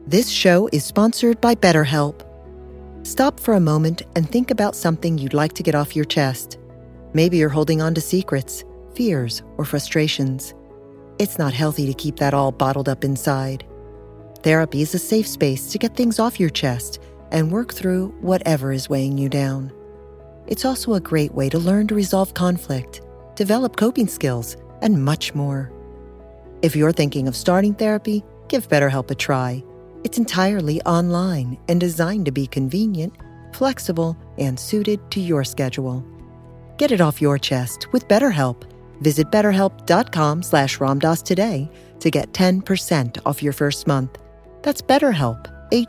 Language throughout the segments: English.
This show is sponsored by BetterHelp. Stop for a moment and think about something you'd like to get off your chest. Maybe you're holding on to secrets, fears, or frustrations. It's not healthy to keep that all bottled up inside. Therapy is a safe space to get things off your chest and work through whatever is weighing you down. It's also a great way to learn to resolve conflict, develop coping skills, and much more. If you're thinking of starting therapy, give BetterHelp a try. It's entirely online and designed to be convenient, flexible, and suited to your schedule. Get it off your chest with BetterHelp. Visit BetterHelp.com/Ramdas today to get 10% off your first month. That's BetterHelp,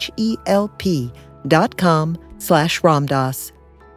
HELP.com/Ramdas.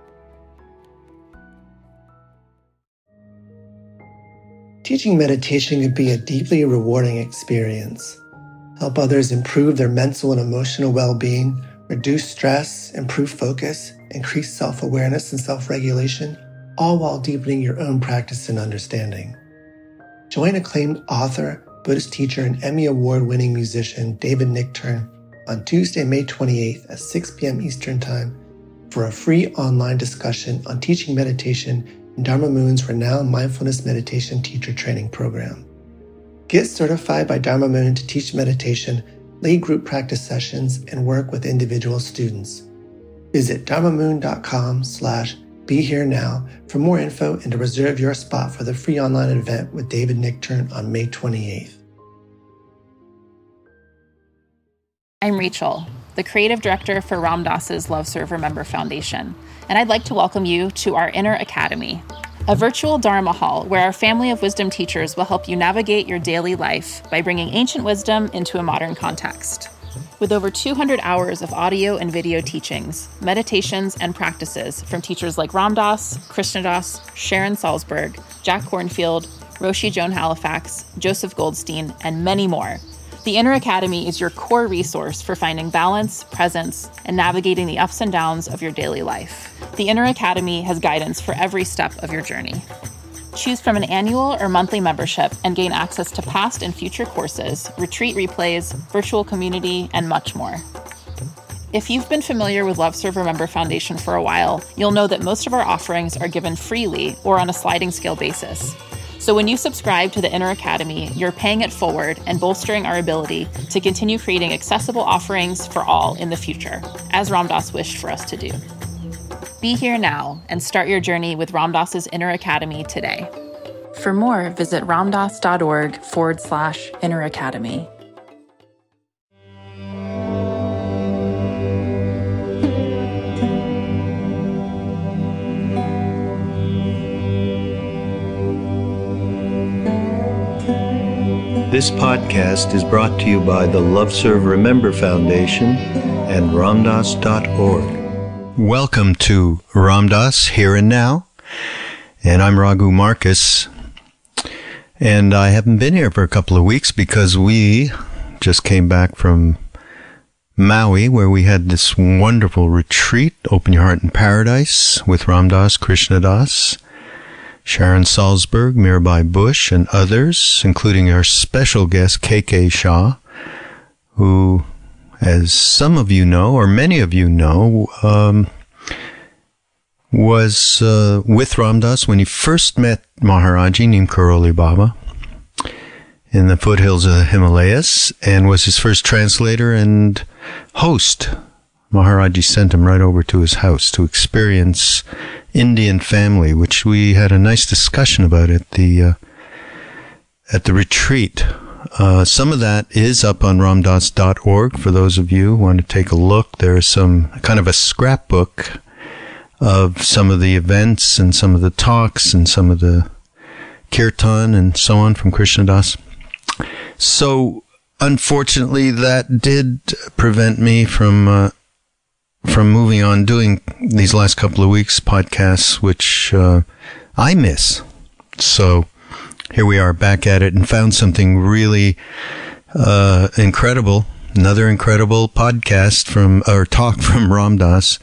Teaching meditation can be a deeply rewarding experience. Help others improve their mental and emotional well-being, reduce stress, improve focus, increase self-awareness and self-regulation, all while deepening your own practice and understanding. Join acclaimed author, Buddhist teacher, and Emmy Award-winning musician David Nichtern on Tuesday, May 28th at 6 p.m. Eastern Time for a free online discussion on teaching meditation in Dharma Moon's renowned mindfulness meditation teacher training program. Get certified by Dharma Moon to teach meditation, lead group practice sessions, and work with individual students. Visit dharmamoon.com/BeHereNow for more info and to reserve your spot for the free online event with David Nichtern on May 28th. I'm Rachel, the creative director for Ram Dass's Love Serve Remember Foundation, and I'd like to welcome you to our Inner Academy, a virtual Dharma hall where our family of wisdom teachers will help you navigate your daily life by bringing ancient wisdom into a modern context. With over 200 hours of audio and video teachings, meditations, and practices from teachers like Ram Dass, Krishna Das, Sharon Salzberg, Jack Kornfield, Roshi Joan Halifax, Joseph Goldstein, and many more, the Inner Academy is your core resource for finding balance, presence, and navigating the ups and downs of your daily life. The Inner Academy has guidance for every step of your journey. Choose from an annual or monthly membership and gain access to past and future courses, retreat replays, virtual community, and much more. If you've been familiar with Love Serve Remember Foundation for a while, you'll know that most of our offerings are given freely or on a sliding scale basis. So when you subscribe to the Inner Academy, you're paying it forward and bolstering our ability to continue creating accessible offerings for all in the future, as Ram Dass wished for us to do. Be here now and start your journey with Ram Dass's Inner Academy today. For more, visit ramdass.org/Inner Academy. This podcast is brought to you by the Love Serve Remember Foundation and ramdass.org. Welcome to Ram Dass Here and Now, and I'm Raghu Marcus, and I haven't been here for a couple of weeks because we just came back from Maui, where we had this wonderful retreat, Open Your Heart in Paradise, with Ram Dass, Krishna Das, Sharon Salzberg, Mirabai Bush, and others, including our special guest, KK Shah, who, as some of you know, or many of you know, was with Ram Dass when he first met Maharaji Neem Karoli Baba in the foothills of the Himalayas, and was his first translator and host. Maharaji sent him right over to his house to experience Indian family, which we had a nice discussion about at the retreat. Some of that is up on ramdass.org for those of you who want to take a look. There's some kind of a scrapbook of some of the events and some of the talks and some of the kirtan and so on from Krishna Das. So, unfortunately, that did prevent me from moving on doing these last couple of weeks podcasts, which I miss. So here we are back at it and found something really incredible. Another incredible podcast talk from Ram Dass.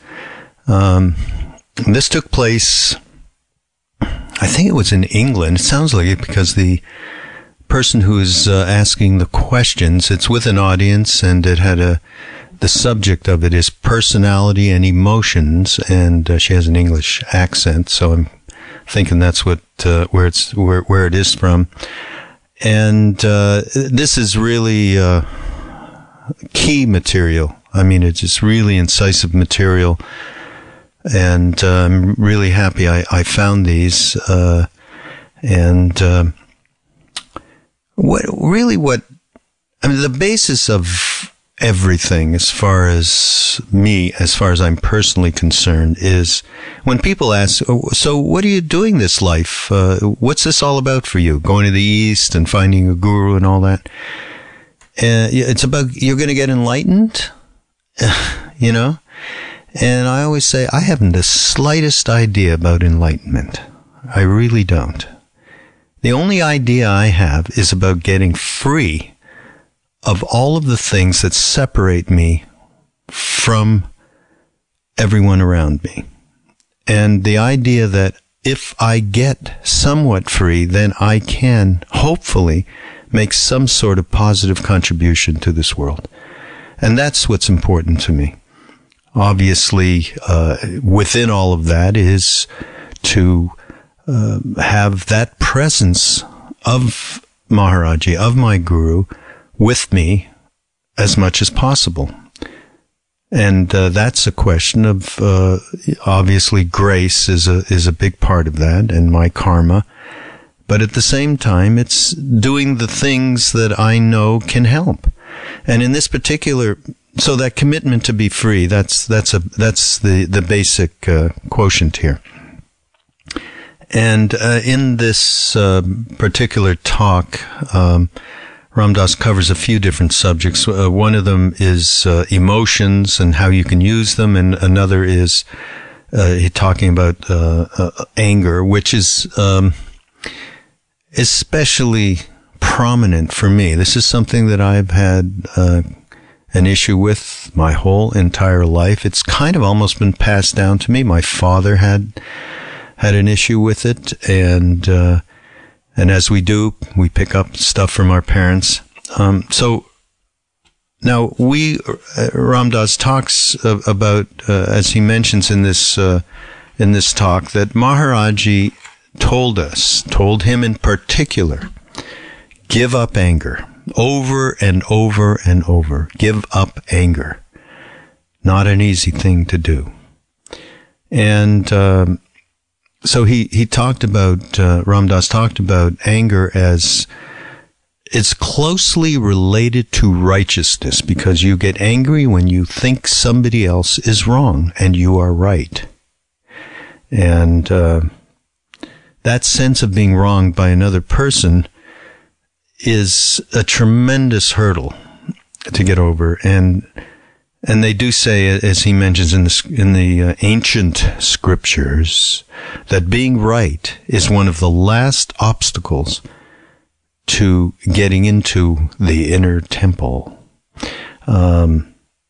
This took place, I think it was in England. It sounds like it because the person who is asking the questions, it's with an audience, and it had the subject of it is personality and emotions, and she has an English accent, so I'm thinking that's what where it is from. And this is really key material. I mean, it's just really incisive material, and I'm really happy I found these. The basis of everything, as far as I'm personally concerned, is when people ask, so what are you doing this life? What's this all about for you? Going to the East and finding a guru and all that? It's about, you're going to get enlightened, you know? And I always say, I haven't the slightest idea about enlightenment. I really don't. The only idea I have is about getting free of all of the things that separate me from everyone around me. And the idea that if I get somewhat free, then I can hopefully make some sort of positive contribution to this world. And that's what's important to me. Obviously, within all of that is to have that presence of Maharaji, of my guru, with me as much as possible. And that's a question of, obviously, grace is a big part of that, and my karma. But at the same time, it's doing the things that I know can help. And in this particular, so that commitment to be free, that's the basic quotient here. And in this particular talk, Ram Dass covers a few different subjects. One of them is emotions and how you can use them, and another is talking about anger, which is especially prominent for me. This is something that I've had an issue with my whole entire life. It's kind of almost been passed down to me. My father had an issue with it, and as we do, we pick up stuff from our parents. So now Ram Dass talks about, as he mentions in this talk, that Maharaji told him in particular, give up anger over and over and over. Give up anger. Not an easy thing to do. And so he talked about, Ram Dass talked about anger as it's closely related to righteousness, because you get angry when you think somebody else is wrong and you are right. And that sense of being wronged by another person is a tremendous hurdle to get over. And they do say, as he mentions in the ancient scriptures, that being right is one of the last obstacles to getting into the inner temple. And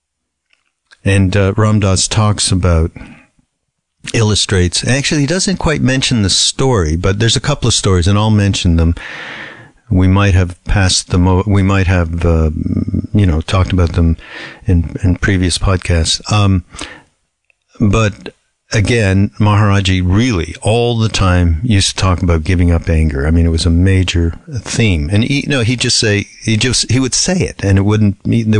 Ram Dass talks about, illustrates, actually he doesn't quite mention the story, but there's a couple of stories, and I'll mention them. We might have passed them. We might have, talked about them in previous podcasts. But again, Maharaji really all the time used to talk about giving up anger. I mean, it was a major theme, and he would say it, and there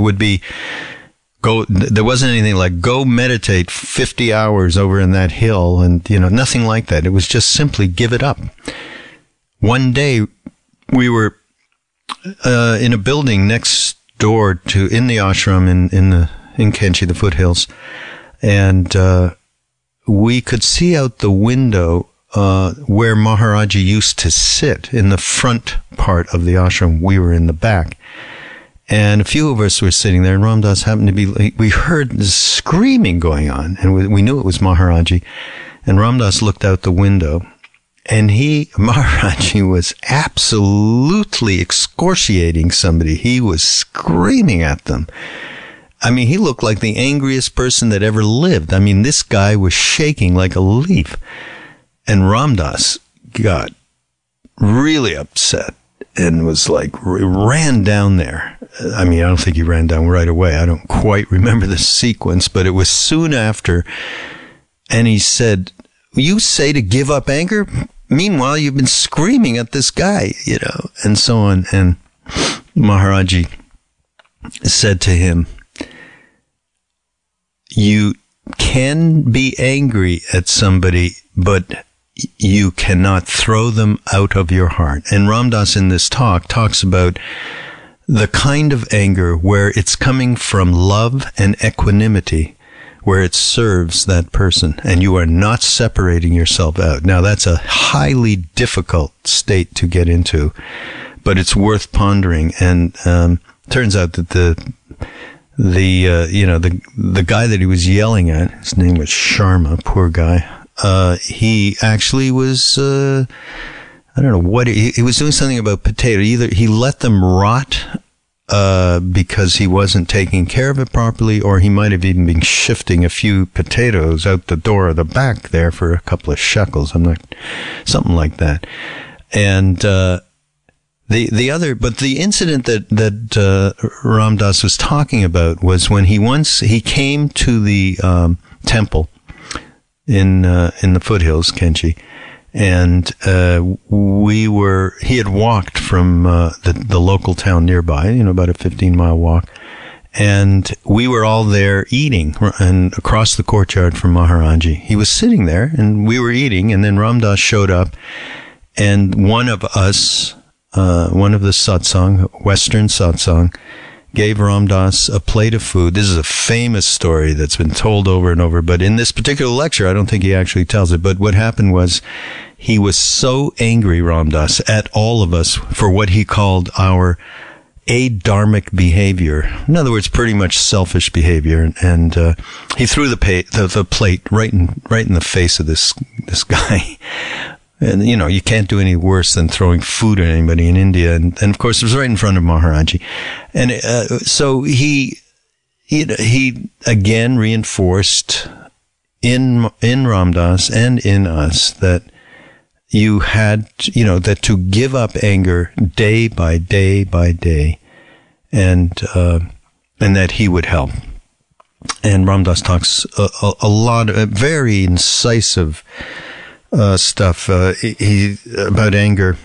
wasn't anything like go meditate 50 hours over in that hill, and nothing like that. It was just simply give it up. One day, we were in a building next door in the ashram in Kainchi, the foothills, and we could see out the window where Maharaji used to sit in the front part of the ashram. We were in the back, and a few of us were sitting there, and Ram Dass happened to be. We heard this screaming going on, and we knew it was Maharaji. And Ram Dass looked out the window. And Maharaji was absolutely excoriating somebody. He was screaming at them. I mean, he looked like the angriest person that ever lived. I mean, this guy was shaking like a leaf. And Ram Dass got really upset. and was like, ran down there. I mean, I don't think he ran down right away. I don't quite remember the sequence, but it was soon after. And he said, you say to give up anger? Meanwhile, you've been screaming at this guy, you know, and so on. And Maharaji said to him, you can be angry at somebody, but you cannot throw them out of your heart. And Ram Dass in this talk talks about the kind of anger where it's coming from love and equanimity, where it serves that person, and you are not separating yourself out. Now, that's a highly difficult state to get into, but it's worth pondering. And turns out that the guy that he was yelling at, his name was Sharma, poor guy. He actually was, I don't know what, he was doing something about potato. Either he let them rot, because he wasn't taking care of it properly, or he might have even been shifting a few potatoes out the door of the back there for a couple of shekels. Something like that. And, the incident that Ram Dass was talking about was when he came to the, temple in the foothills, Kainchi, and he had walked from the local town nearby, you know, about a 15-mile walk, and we were all there eating, and across the courtyard from Maharaji. He was sitting there, and we were eating, and then Ram Dass showed up, and one of us, one of the satsang, Western satsang, gave Ram Dass a plate of food. This is a famous story that's been told over and over, but in this particular lecture, I don't think he actually tells it. But what happened was, he was so angry, Ram Dass, at all of us for what he called our adharmic behavior. In other words, pretty much selfish behavior. And he threw the plate right in the face of this guy. And, you know, you can't do any worse than throwing food at anybody in India. And of course, it was right in front of Maharaji. And so he again reinforced in Ram Dass and in us that you had, you know, that to give up anger day by day by day, and that he would help. And Ram Dass talks a lot of very incisive stuff about anger,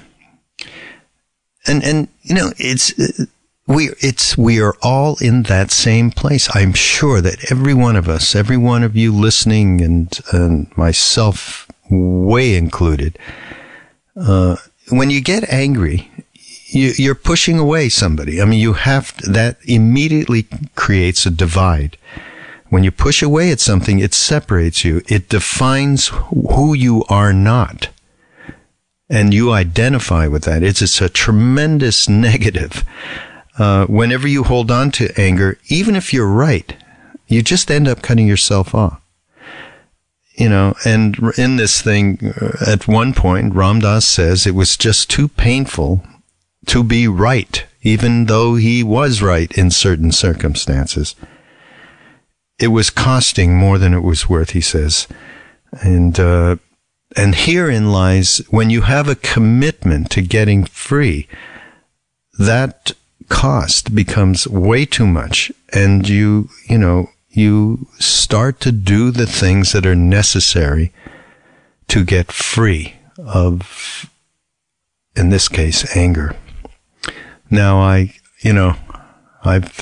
and you know, we are all in that same place. I'm sure that every one of us, every one of you listening, and myself way included, when you get angry, you're pushing away somebody. I mean, that immediately creates a divide. When you push away at something, it separates you. It defines who you are not. And you identify with that. It's a tremendous negative. Whenever you hold on to anger, even if you're right, you just end up cutting yourself off. You know, and in this thing, at one point, Ram Dass says it was just too painful to be right, even though he was right in certain circumstances. It was costing more than it was worth, he says. And herein lies, when you have a commitment to getting free, that cost becomes way too much. And you start to do the things that are necessary to get free of, in this case, anger. Now, I've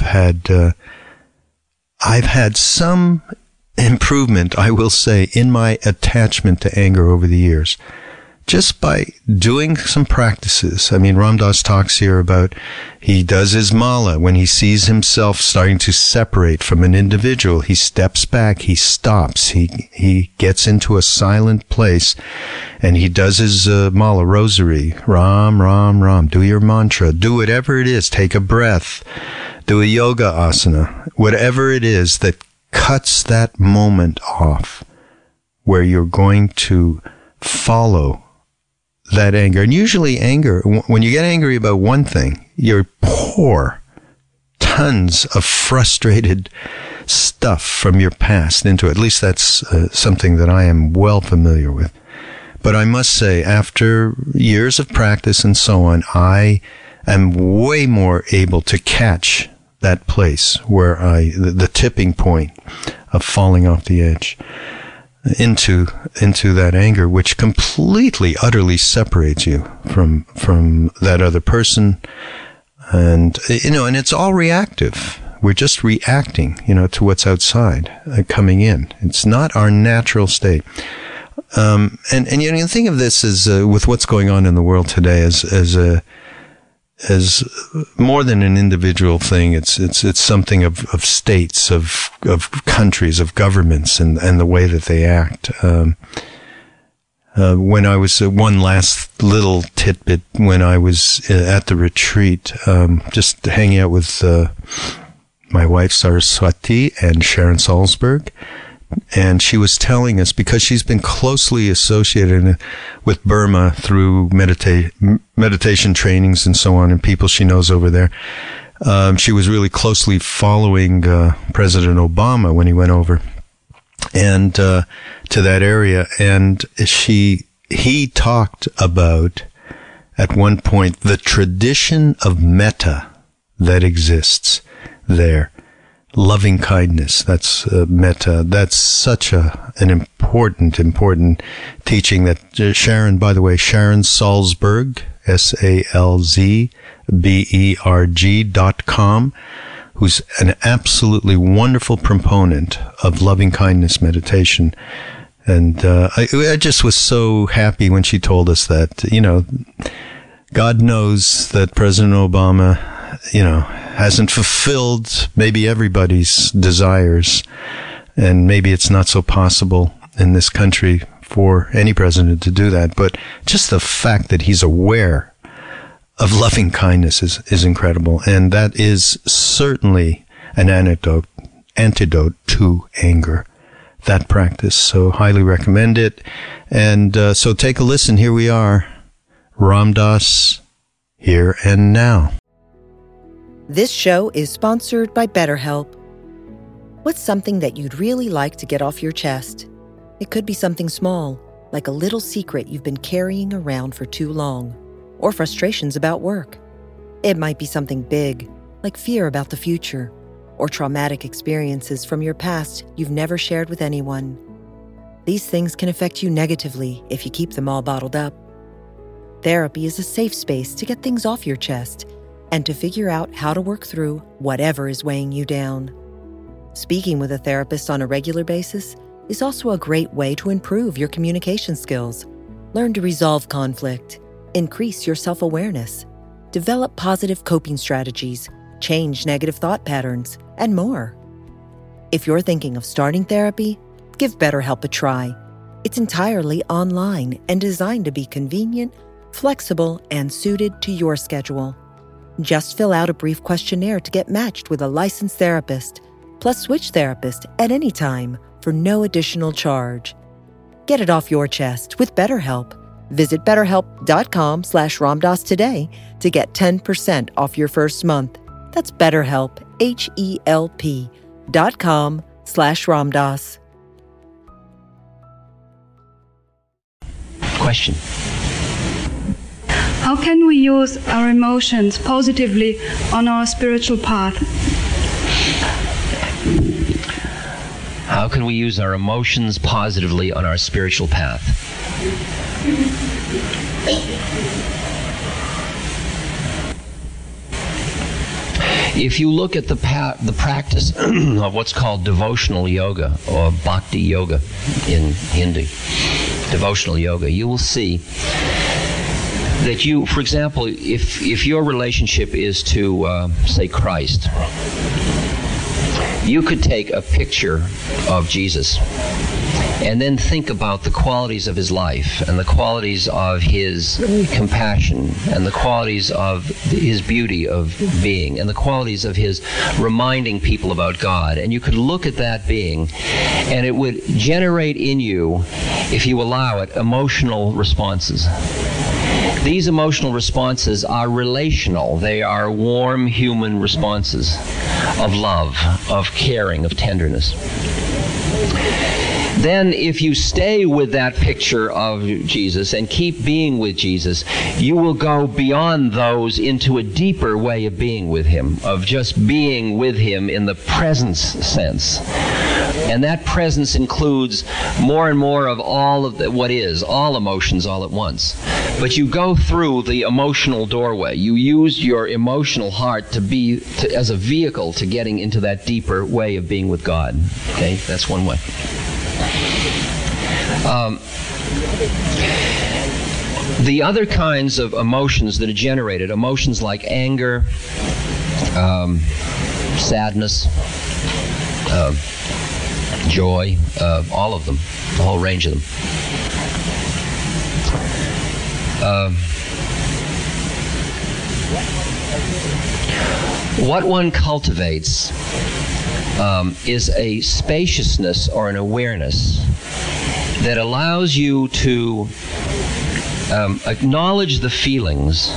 had some improvement, I will say, in my attachment to anger over the years, just by doing some practices. I mean, Ram Dass talks here about, he does his mala. When he sees himself starting to separate from an individual, he steps back, he stops, he gets into a silent place, and he does his mala rosary. Ram, Ram, Ram. Do your mantra. Do whatever it is. Take a breath. Do a yoga asana. Whatever it is that cuts that moment off where you're going to follow that anger. And usually anger, when you get angry about one thing, you pour tons of frustrated stuff from your past into it. At least that's something that I am well familiar with. But I must say, after years of practice and so on, I am way more able to catch that place where the tipping point of falling off the edge into that anger, which completely, utterly separates you from that other person. And, and it's all reactive. We're just reacting, to what's outside, coming in. It's not our natural state. And you think of this as, with what's going on in the world today as more than an individual thing. It's something of states, of countries, of governments, and the way that they act. When I was, one last little tidbit, when I was at the retreat, just hanging out with, my wife Saraswati and Sharon Salzberg, and she was telling us, because she's been closely associated with Burma through meditation trainings and so on, and people she knows over there. She was really closely following President Obama when he went over and to that area, and he talked about, at one point, the tradition of metta that exists there. Loving kindness, that's metta. That's such an important teaching that Sharon, by the way, Sharon Salzberg, SALZBERG.com, who's an absolutely wonderful proponent of loving kindness meditation. And I just was so happy when she told us that, God knows that President Obama, hasn't fulfilled maybe everybody's desires, and maybe it's not so possible in this country for any president to do that. But just the fact that he's aware of loving kindness is incredible, and that is certainly an antidote to anger, that practice. So highly recommend it. And so take a listen. Here we are, Ram Dass, Here and Now. This show is sponsored by BetterHelp. What's something that you'd really like to get off your chest? It could be something small, like a little secret you've been carrying around for too long, or frustrations about work. It might be something big, like fear about the future, or traumatic experiences from your past you've never shared with anyone. These things can affect you negatively if you keep them all bottled up. Therapy is a safe space to get things off your chest and to figure out how to work through whatever is weighing you down. Speaking with a therapist on a regular basis is also a great way to improve your communication skills, learn to resolve conflict, increase your self-awareness, develop positive coping strategies, change negative thought patterns, and more. If you're thinking of starting therapy, give BetterHelp a try. It's entirely online and designed to be convenient, flexible, and suited to your schedule. Just fill out a brief questionnaire to get matched with a licensed therapist, plus switch therapist at any time for no additional charge. Get it off your chest with BetterHelp. Visit BetterHelp.com/RamDass today to get 10% off your first month. That's BetterHelp, HELP.com/RamDass. Question. How can we use our emotions positively on our spiritual path? How can we use our emotions positively on our spiritual path? If you look at the practice of what's called devotional yoga or bhakti yoga in Hindi, devotional yoga, you will see that you, for example, if your relationship is to, say, Christ, you could take a picture of Jesus and then think about the qualities of his life and the qualities of his compassion and the qualities of his beauty of being and the qualities of his reminding people about God. And you could look at that being and it would generate in you, if you allow it, emotional responses. These emotional responses are relational. They are warm human responses of love, of caring, of tenderness. Then if you stay with that picture of Jesus and keep being with Jesus, you will go beyond those into a deeper way of being with him, of just being with him in the presence sense. And that presence includes more and more of all of what is, all emotions all at once. But you go through the emotional doorway. You use your emotional heart as a vehicle to getting into that deeper way of being with God. Okay, that's one way. The other kinds of emotions that are generated, emotions like anger, sadness, joy, all of them, the whole range of them. What one cultivates is a spaciousness or an awareness that allows you to acknowledge the feelings,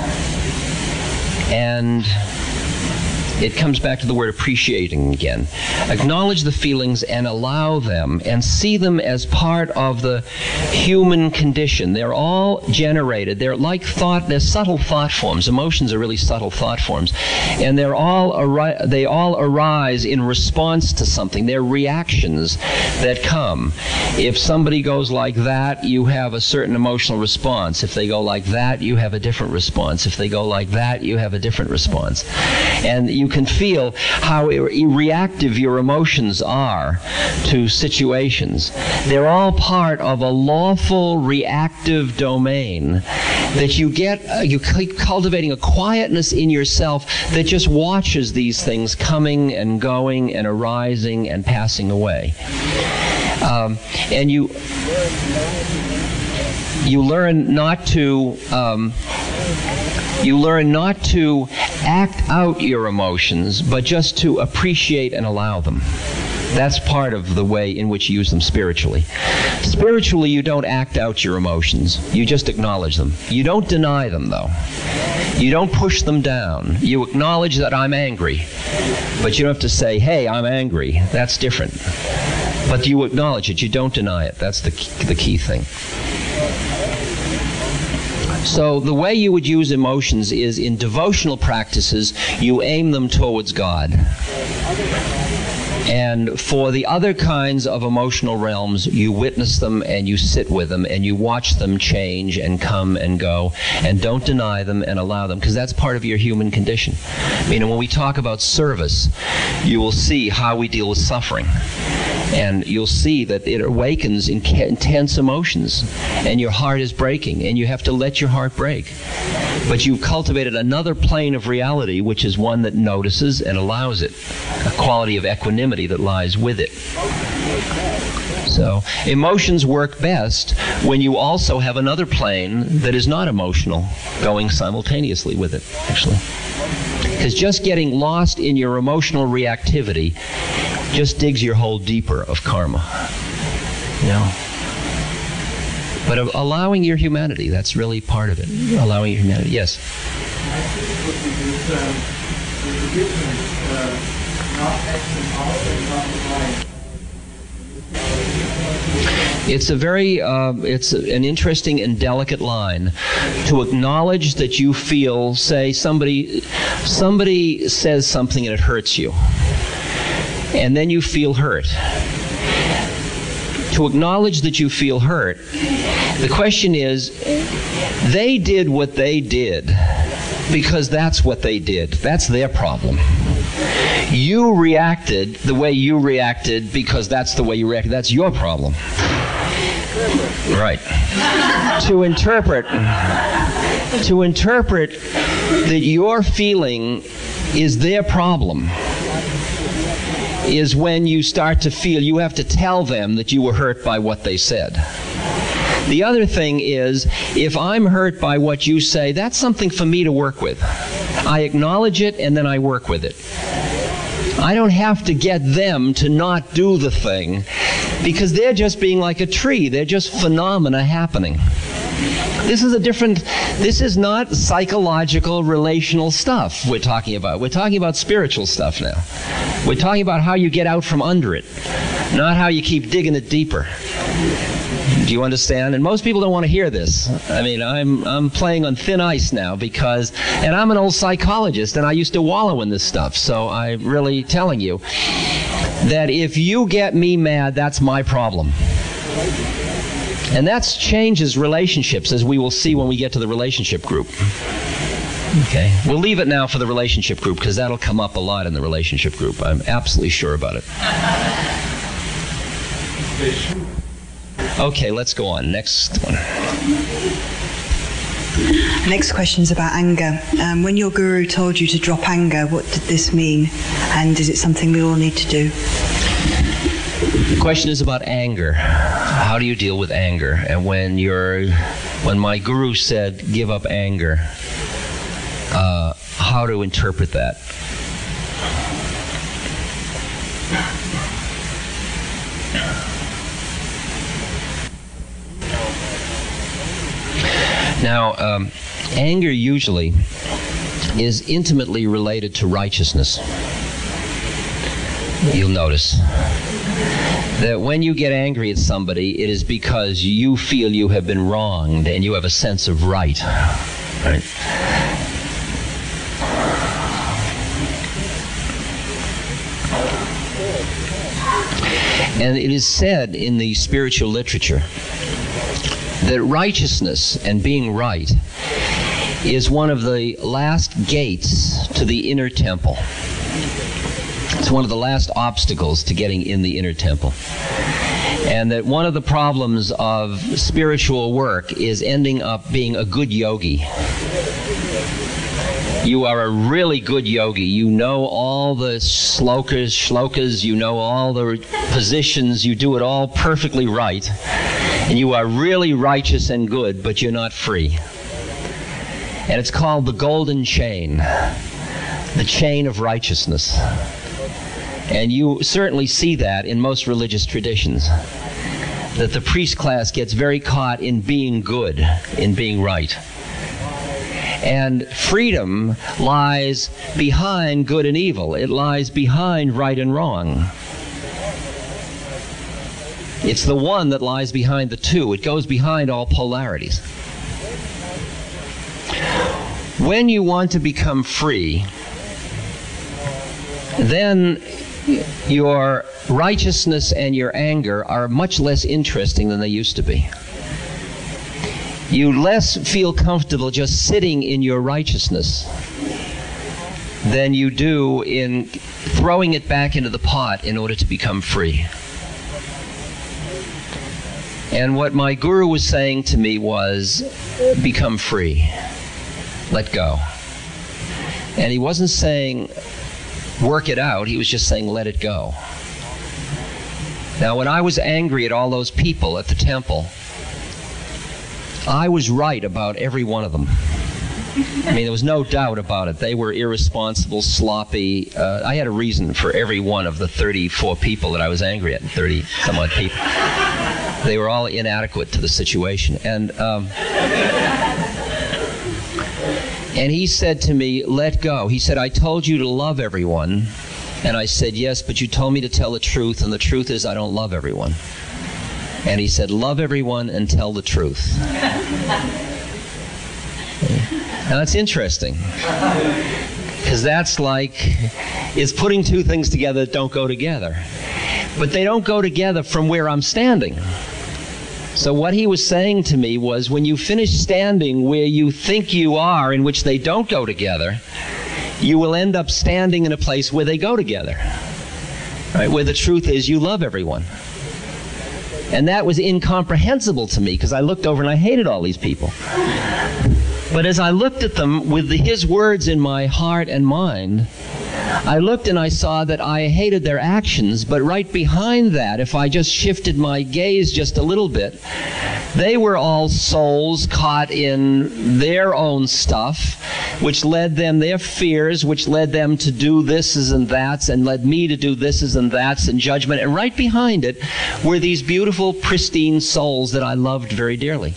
and it comes back to the word appreciating again. Acknowledge the feelings and allow them and see them as part of the human condition. They're all generated. They're like thought. They're subtle thought forms. Emotions are really subtle thought forms. And they all arise in response to something. They're reactions that come. If somebody goes like that, you have a certain emotional response. If they go like that, you have a different response. If they go like that, you have a different response. And you can feel how reactive your emotions are to situations. They're all part of a lawful reactive domain that you get. You keep cultivating a quietness in yourself that just watches these things coming and going and arising and passing away. And you learn not to act out your emotions, but just to appreciate and allow them. That's part of the way in which you use them spiritually. Spiritually, you don't act out your emotions. You just acknowledge them. You don't deny them, though. You don't push them down. You acknowledge that I'm angry, but you don't have to say, hey, I'm angry. That's different. But you acknowledge it. You don't deny it. That's the key thing. So the way you would use emotions is in devotional practices, you aim them towards God. And for the other kinds of emotional realms, you witness them and you sit with them and you watch them change and come and go, and don't deny them and allow them, because that's part of your human condition. I mean, when we talk about service, you will see how we deal with suffering. And you'll see that it awakens intense emotions, and your heart is breaking, and you have to let your heart break. But you've cultivated another plane of reality, which is one that notices and allows it, a quality of equanimity that lies with it. So emotions work best when you also have another plane that is not emotional going simultaneously with it, actually. Because just getting lost in your emotional reactivity just digs your hole deeper of karma. You know? But allowing your humanity, that's really part of it. Allowing your humanity, yes? It's an interesting and delicate line to acknowledge that you feel, say, somebody says something and it hurts you, and then you feel hurt. To acknowledge that you feel hurt, the question is, they did what they did because that's what they did. That's their problem. You reacted the way you reacted because that's the way you reacted. That's your problem. Right. To interpret that your feeling is their problem is when you start to feel you have to tell them that you were hurt by what they said. The other thing is, if I'm hurt by what you say, that's something for me to work with. I acknowledge it and then I work with it. I don't have to get them to not do the thing because they're just being like a tree. They're just phenomena happening. This is not psychological, relational stuff we're talking about. We're talking about spiritual stuff now. We're talking about how you get out from under it. not how you keep digging it deeper. Do you understand? And most people don't want to hear this. I mean, I'm playing on thin ice now and I'm an old psychologist, and I used to wallow in this stuff. So I'm really telling you that if you get me mad, that's my problem. And that changes relationships, as we will see when we get to the relationship group. Okay, we'll leave it now for the relationship group, because that'll come up a lot in the relationship group. I'm absolutely sure about it. Okay, let's go on. Next one. Next question is about anger. When your guru told you to drop anger, what did this mean? And is it something we all need to do? The question is about anger. How do you deal with anger? And when my guru said, give up anger, how to interpret that? Now, anger usually is intimately related to righteousness. You'll notice that when you get angry at somebody, it is because you feel you have been wronged and you have a sense of right. Right? And it is said in the spiritual literature that righteousness and being right is one of the last gates to the inner temple. It's one of the last obstacles to getting in the inner temple. And that one of the problems of spiritual work is ending up being a good yogi. You are a really good yogi. You know all the shlokas, you know all the positions, you do it all perfectly right. And you are really righteous and good, but you're not free. And it's called the golden chain, the chain of righteousness. And you certainly see that in most religious traditions, that the priest class gets very caught in being good, in being right. And freedom lies behind good and evil. It lies behind right and wrong. It's the one that lies behind the two. It goes behind all polarities. When you want to become free, then your righteousness and your anger are much less interesting than they used to be. You less feel comfortable just sitting in your righteousness than you do in throwing it back into the pot in order to become free. And what my guru was saying to me was, become free. Let go. And he wasn't saying, work it out. He was just saying, let it go. Now, when I was angry at all those people at the temple, I was right about every one of them. I mean, there was no doubt about it. They were irresponsible, sloppy. I had a reason for every one of the 34 people that I was angry at, 30-some-odd people. They were all inadequate to the situation. And he said to me, let go. He said, I told you to love everyone. And I said, yes, but you told me to tell the truth, and the truth is I don't love everyone. And he said, love everyone and tell the truth. Now that's interesting, because that's like, it's putting two things together that don't go together. But they don't go together from where I'm standing. So what he was saying to me was, when you finish standing where you think you are, in which they don't go together, you will end up standing in a place where they go together, right? Where the truth is you love everyone. And that was incomprehensible to me, because I looked over and I hated all these people. But as I looked at them with his words in my heart and mind, I looked and I saw that I hated their actions, but right behind that, if I just shifted my gaze just a little bit, they were all souls caught in their own stuff, which led them, their fears, which led them to do thises and that's, and led me to do thises and that's, and judgment. And right behind it were these beautiful, pristine souls that I loved very dearly.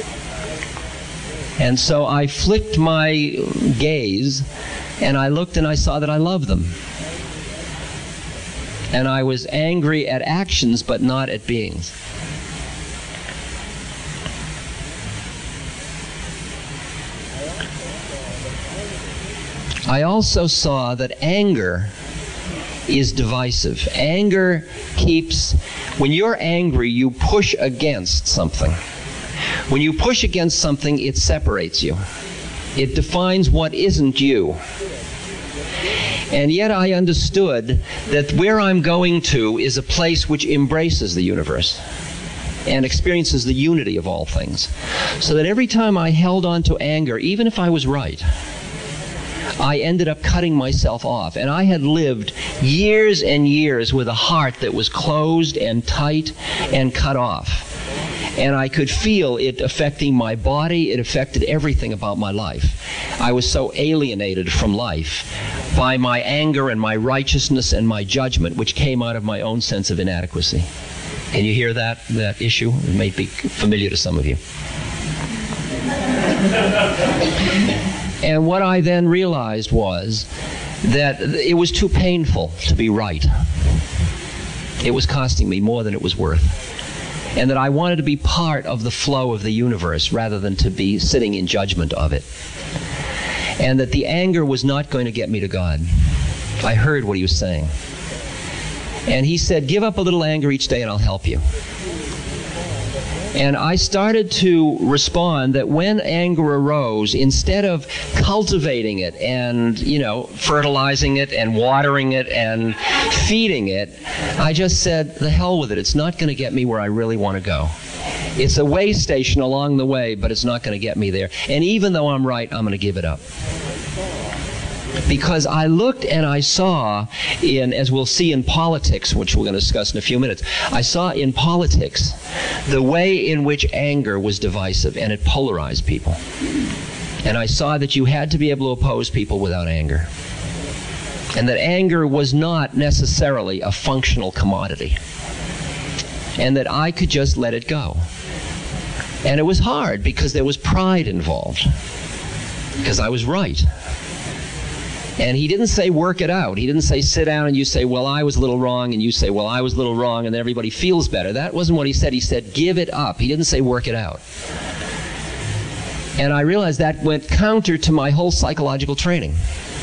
And so I flicked my gaze, and I looked and I saw that I loved them. And I was angry at actions, but not at beings. I also saw that anger is divisive. Anger keeps, when you're angry, you push against something. When you push against something, it separates you. It defines what isn't you. And yet I understood that where I'm going to is a place which embraces the universe and experiences the unity of all things. So that every time I held on to anger, even if I was right, I ended up cutting myself off. And I had lived years and years with a heart that was closed and tight and cut off. And I could feel it affecting my body. It affected everything about my life. I was so alienated from life by my anger and my righteousness and my judgment, which came out of my own sense of inadequacy. Can you hear that issue? It may be familiar to some of you. And what I then realized was that it was too painful to be right. It was costing me more than it was worth. And that I wanted to be part of the flow of the universe rather than to be sitting in judgment of it. And that the anger was not going to get me to God. I heard what he was saying. And he said, give up a little anger each day and I'll help you. And I started to respond that when anger arose, instead of cultivating it and, fertilizing it and watering it and feeding it, I just said, the hell with it. It's not going to get me where I really want to go. It's a way station along the way, but it's not going to get me there. And even though I'm right, I'm going to give it up. Because I looked and I saw as we'll see in politics, which we're going to discuss in a few minutes, I saw in politics the way in which anger was divisive and it polarized people. And I saw that you had to be able to oppose people without anger. And that anger was not necessarily a functional commodity. And that I could just let it go. And it was hard because there was pride involved. Because I was right. And he didn't say work it out. He didn't say sit down and you say, well, I was a little wrong, and you say, well, I was a little wrong, and then everybody feels better. That wasn't what he said. He said, give it up. He didn't say work it out. And I realized that went counter to my whole psychological training.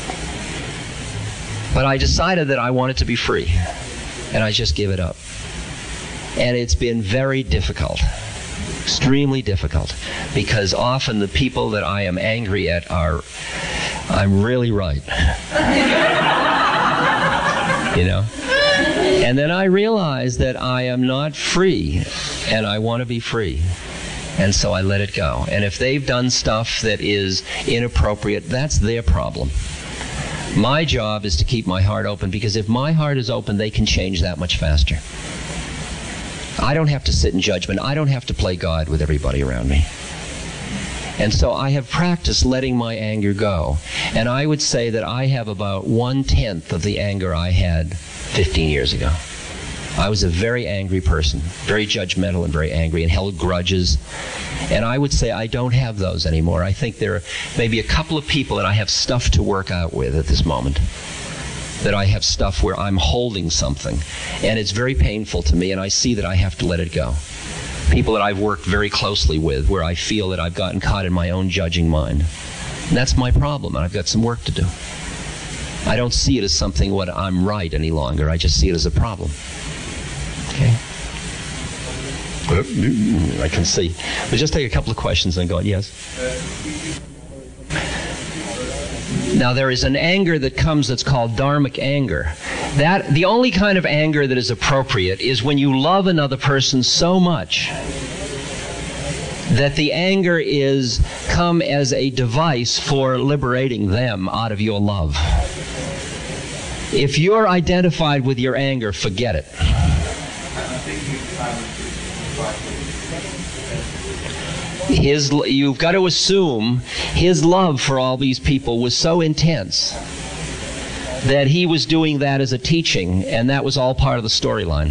But I decided that I wanted to be free. And I just give it up. And it's been very difficult. Extremely difficult. Because often the people that I am angry at are... I'm really right. And then I realized that I am not free, and I want to be free. And so I let it go. And if they've done stuff that is inappropriate, that's their problem. My job is to keep my heart open, because if my heart is open, they can change that much faster. I don't have to sit in judgment. I don't have to play God with everybody around me. And so I have practiced letting my anger go. And I would say that I have about 1/10 of the anger I had 15 years ago. I was a very angry person, very judgmental and very angry, and held grudges. And I would say I don't have those anymore. I think there are maybe a couple of people that I have stuff to work out with at this moment. That I have stuff where I'm holding something. And it's very painful to me, and I see that I have to let it go. People that I've worked very closely with, where I feel that I've gotten caught in my own judging mind. And that's my problem, and I've got some work to do. I don't see it as something what I'm right any longer. I just see it as a problem. Okay? I can see. We'll just take a couple of questions and go, yes? Now, there is an anger that comes that's called dharmic anger. The only kind of anger that is appropriate is when you love another person so much that the anger is come as a device for liberating them out of your love. If you're identified with your anger, forget it. You've got to assume his love for all these people was so intense that he was doing that as a teaching, and that was all part of the storyline.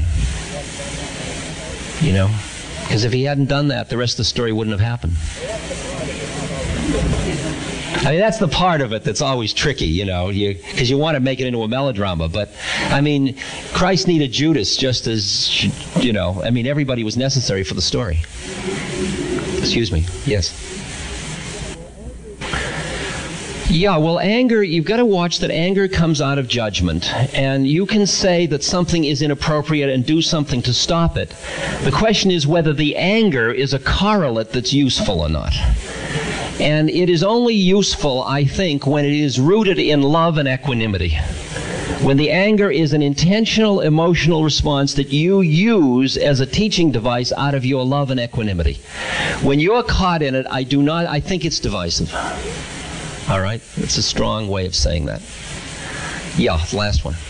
Because if he hadn't done that, the rest of the story wouldn't have happened. I mean, that's the part of it that's always tricky, you know, because you want to make it into a melodrama. But, I mean, Christ needed Judas just as, you know, I mean, everybody was necessary for the story. Excuse me. Yes. Yeah, well, anger, you've got to watch that anger comes out of judgment. And you can say that something is inappropriate and do something to stop it. The question is whether the anger is a correlate that's useful or not. And it is only useful, I think, when it is rooted in love and equanimity. When the anger is an intentional emotional response that you use as a teaching device out of your love and equanimity. When you're caught in it, I think it's divisive. All right? It's a strong way of saying that. Yeah, last one.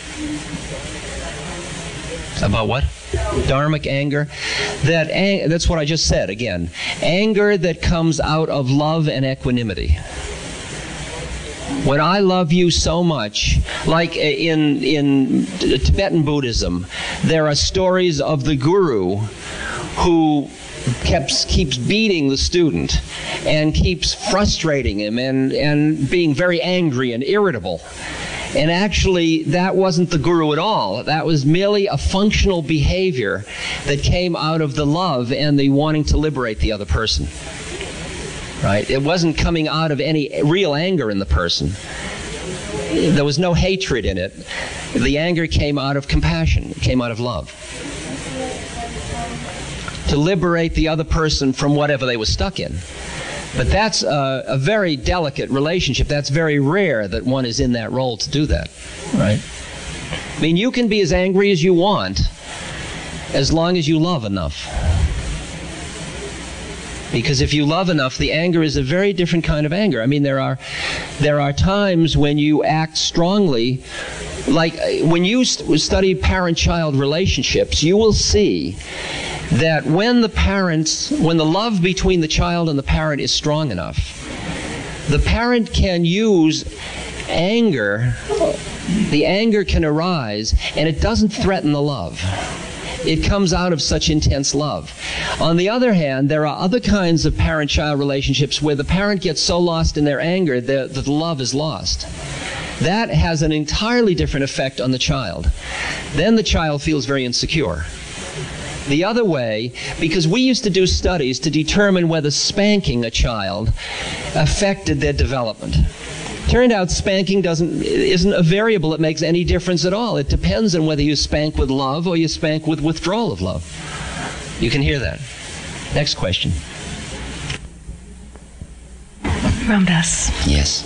About what? Dharmic anger. That's what I just said again. Anger that comes out of love and equanimity. When I love you so much, like in Tibetan Buddhism, there are stories of the guru who keeps beating the student and keeps frustrating him and being very angry and irritable. And actually, that wasn't the guru at all. That was merely a functional behavior that came out of the love and the wanting to liberate the other person. Right? It wasn't coming out of any real anger in the person. There was no hatred in it. The anger came out of compassion. It came out of love. To liberate the other person from whatever they were stuck in. But that's a very delicate relationship. That's very rare that one is in that role to do that. Right? I mean, you can be as angry as you want as long as you love enough. Because if you love enough, the anger is a very different kind of anger. I mean, there are times when you act strongly. Like when you study parent-child relationships, you will see that when the love between the child and the parent is strong enough, the parent can use anger. The anger can arise, and it doesn't threaten the love. It comes out of such intense love. On the other hand, there are other kinds of parent-child relationships where the parent gets so lost in their anger that the love is lost. That has an entirely different effect on the child. Then the child feels very insecure. The other way, because we used to do studies to determine whether spanking a child affected their development. Turned out spanking isn't a variable that makes any difference at all. It depends on whether you spank with love or you spank with withdrawal of love. You can hear that. Next question. Ram Dass. Yes.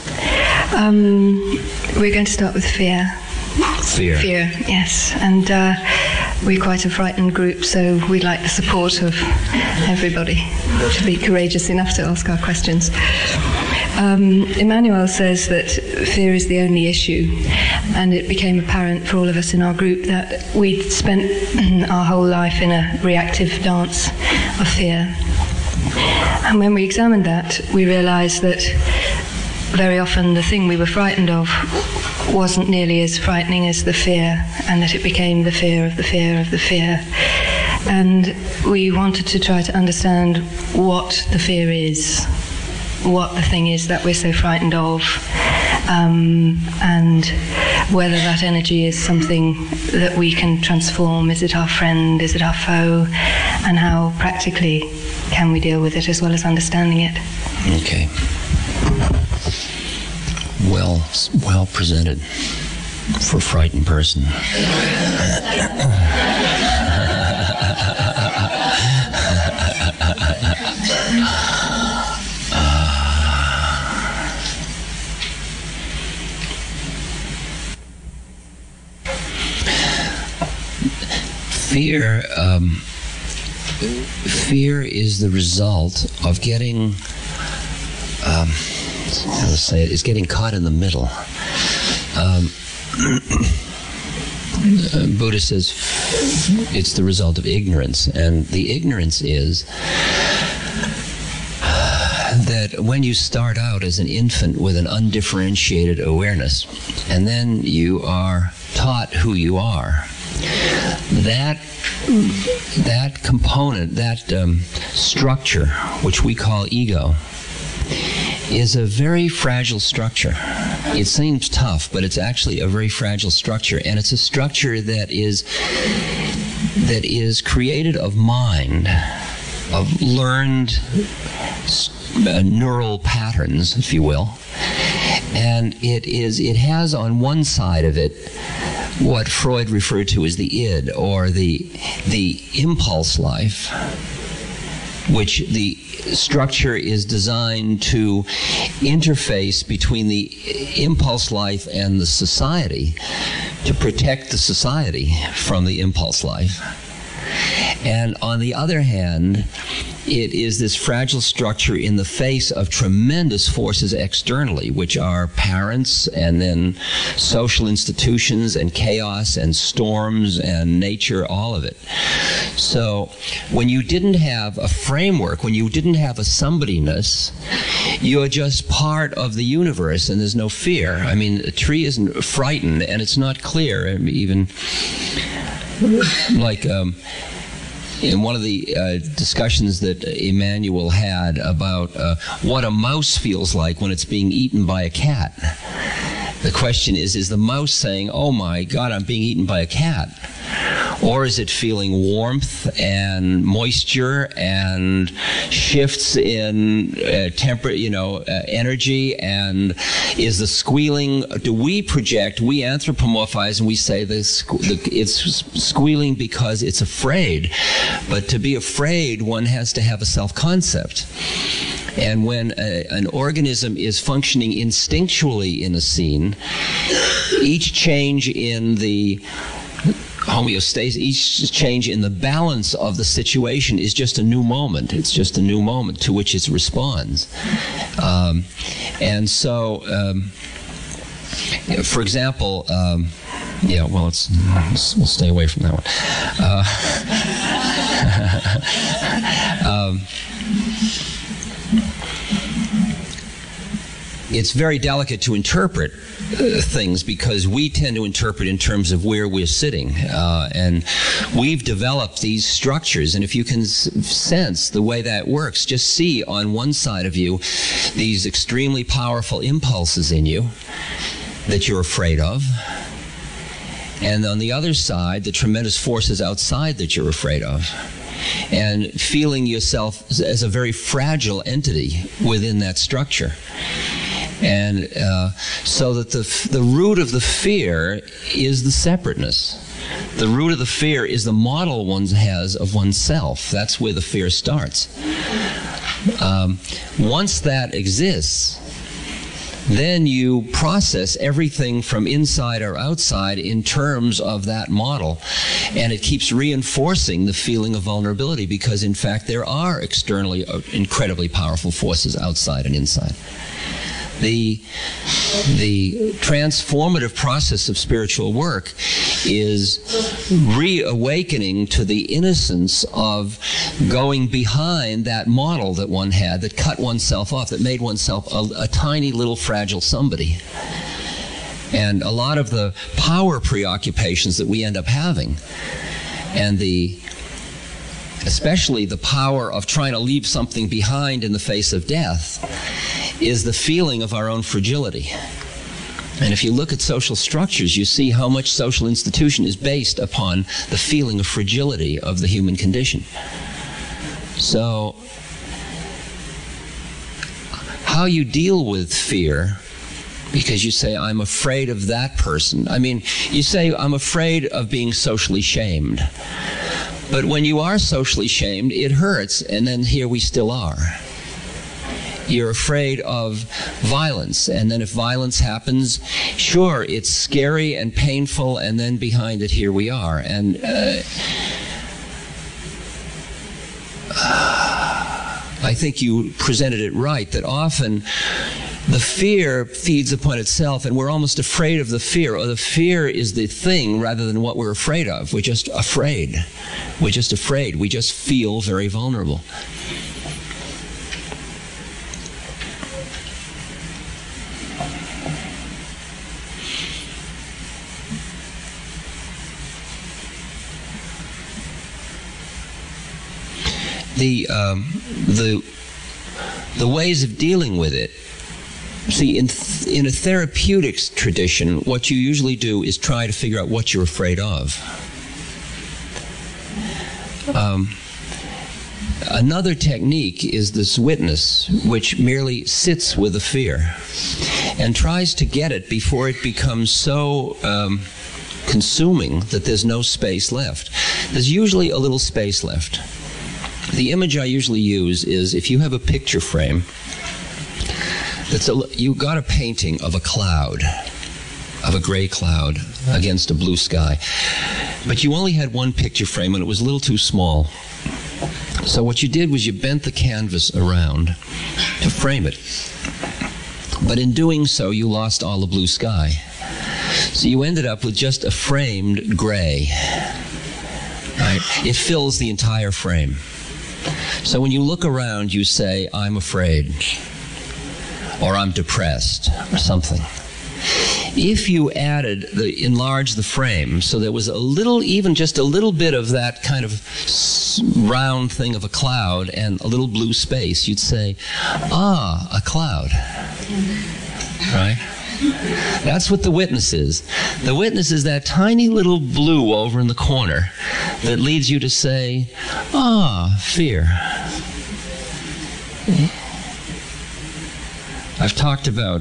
We're going to start with fear. Fear. Fear, yes. And we're quite a frightened group, so we'd like the support of everybody to be courageous enough to ask our questions. Emmanuel says that fear is the only issue, and it became apparent for all of us in our group that we'd spent our whole life in a reactive dance of fear. And when we examined that, we realized that very often the thing we were frightened of wasn't nearly as frightening as the fear, and that it became the fear of the fear of the fear. And we wanted to try to understand what the fear is, what the thing is that we're so frightened of, and whether that energy is something that we can transform. Is it our friend? Is it our foe? And how practically can we deal with it as well as understanding it? Okay. Well presented for a frightened person. Fear is the result of getting, is getting caught in the middle. Buddha says it's the result of ignorance, and the ignorance is that when you start out as an infant with an undifferentiated awareness, and then you are taught who you are, that component, that structure, which we call ego, is a very fragile structure. It seems tough, but it's actually a very fragile structure, and it's a structure that is created of mind, of learned neural patterns, if you will. And it has on one side of it what Freud referred to as the id, or the impulse life, which the structure is designed to interface between the impulse life and the society to protect the society from the impulse life. And on the other hand, it is this fragile structure in the face of tremendous forces externally, which are parents and then social institutions and chaos and storms and nature, all of it. So when you didn't have a framework, when you didn't have a somebodyness, you're just part of the universe and there's no fear. I mean, a tree isn't frightened and it's not clear. I mean, even like in one of the discussions that Emmanuel had about what a mouse feels like when it's being eaten by a cat. The question is the mouse saying, "Oh my God, I'm being eaten by a cat"? Or is it feeling warmth and moisture and shifts in energy? And is the squealing, do we project, we anthropomorphize and we say it's squealing because it's afraid. But to be afraid, one has to have a self-concept. And when an organism is functioning instinctually in a scene, each change in the homeostasis, each change in the balance of the situation is just a new moment. It's just a new moment to which it responds. And so, for example, we'll stay away from that one. It's very delicate to interpret things because we tend to interpret in terms of where we're sitting. And we've developed these structures, and if you can sense the way that works, just see on one side of you these extremely powerful impulses in you that you're afraid of, and on the other side, the tremendous forces outside that you're afraid of. And feeling yourself as a very fragile entity within that structure. And so that the root of the fear is the separateness. The root of the fear is the model one has of oneself. That's where the fear starts. Once that exists, then you process everything from inside or outside in terms of that model, and it keeps reinforcing the feeling of vulnerability because, in fact, there are externally incredibly powerful forces outside and inside. The transformative process of spiritual work is reawakening to the innocence of going behind that model that one had that cut oneself off, that made oneself a tiny little fragile somebody. And a lot of the power preoccupations that we end up having, and especially the power of trying to leave something behind in the face of death, is the feeling of our own fragility. And if you look at social structures, you see how much social institution is based upon the feeling of fragility of the human condition. So, how you deal with fear, because you say, I'm afraid of that person. I mean, you say, I'm afraid of being socially shamed. But when you are socially shamed, it hurts, and then here we still are. You're afraid of violence, and then if violence happens, sure, it's scary and painful, and then behind it, here we are. And I think you presented it right, that often the fear feeds upon itself, and we're almost afraid of the fear, or the fear is the thing rather than what we're afraid of. We're just afraid. We're just afraid. We just feel very vulnerable. The ways of dealing with it See, in a therapeutics tradition, what you usually do is try to figure out what you're afraid of. Another technique is this witness, which merely sits with the fear and tries to get it before it becomes so consuming that there's no space left. There's usually a little space left. The image I usually use is if you have a picture frame, you got a painting of a cloud, of a gray cloud against a blue sky, but you only had one picture frame and it was a little too small. So what you did was you bent the canvas around to frame it. But in doing so, you lost all the blue sky. So you ended up with just a framed gray. Right? It fills the entire frame. So when you look around, you say, I'm afraid, or I'm depressed, or something. If you enlarged the frame so there was a little, even just a little bit of that kind of round thing of a cloud and a little blue space, you'd say, a cloud. Right? That's what the witness is. The witness is that tiny little blue over in the corner that leads you to say, fear. I've talked about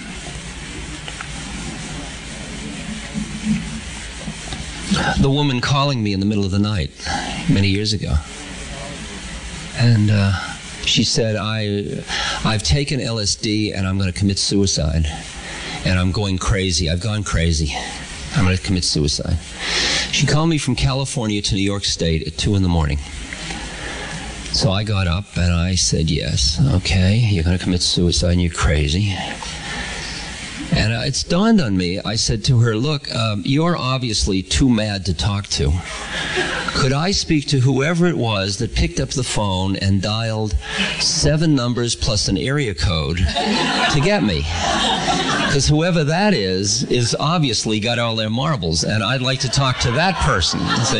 the woman calling me in the middle of the night many years ago. And she said, I've taken LSD and I'm going to commit suicide. And I'm going crazy. I've gone crazy. I'm going to commit suicide. She called me from California to New York State at 2 a.m. So I got up and I said, yes, okay, you're going to commit suicide and you're crazy. And it's dawned on me, I said to her, look, you're obviously too mad to talk to. Could I speak to whoever it was that picked up the phone and dialed 7 numbers plus an area code to get me? Because whoever that is obviously got all their marbles, and I'd like to talk to that person. See?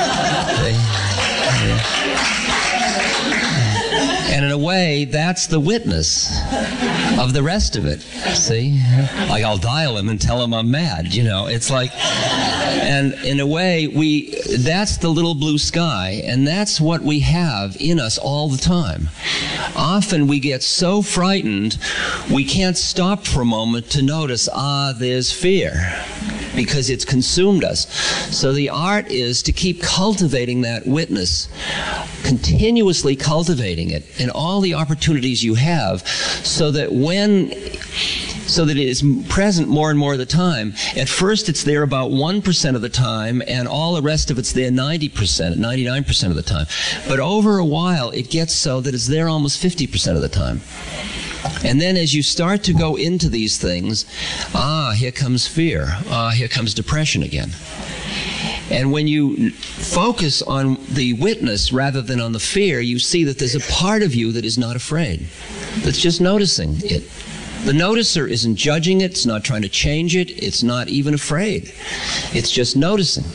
And in a way, that's the witness of the rest of it. See? Like, I'll dial him and tell him I'm mad. You know, it's like, and in a way, that's the little blue sky, and that's what we have in us all the time. Often we get so frightened, we can't stop for a moment to notice, there's fear, because it's consumed us. So the art is to keep cultivating that witness, continuously cultivating it in all the opportunities you have, so that it is present more and more of the time. At first it's there about 1% of the time, and all the rest of it's there 90%, 99% of the time. But over a while it gets so that it's there almost 50% of the time. And then as you start to go into these things, here comes fear, here comes depression again. And when you focus on the witness rather than on the fear, you see that there's a part of you that is not afraid, that's just noticing it. The noticer isn't judging it, it's not trying to change it, it's not even afraid. It's just noticing.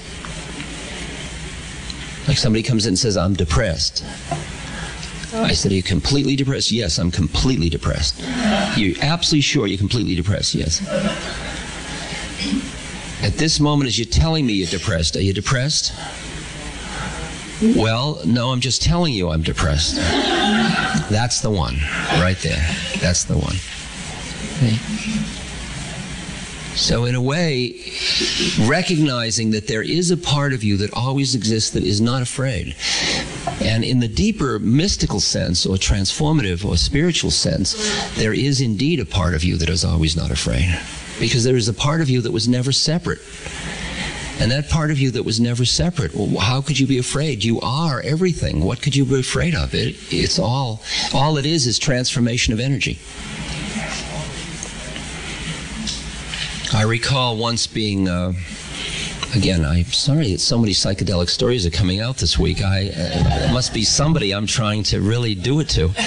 Like somebody comes in and says, I'm depressed. I said, are you completely depressed? Yes, I'm completely depressed. You're absolutely sure you're completely depressed? Yes. At this moment, as you're telling me you're depressed, are you depressed? Well, no, I'm just telling you I'm depressed. That's the one, right there. That's the one. Okay. So in a way, recognizing that there is a part of you that always exists that is not afraid. And in the deeper mystical sense, or transformative or spiritual sense, there is indeed a part of you that is always not afraid. Because there is a part of you that was never separate. And that part of you that was never separate, well, how could you be afraid? You are everything. What could you be afraid of? It's all it is transformation of energy. I recall once being, again, I'm sorry that so many psychedelic stories are coming out this week. It must be somebody I'm trying to really do it to.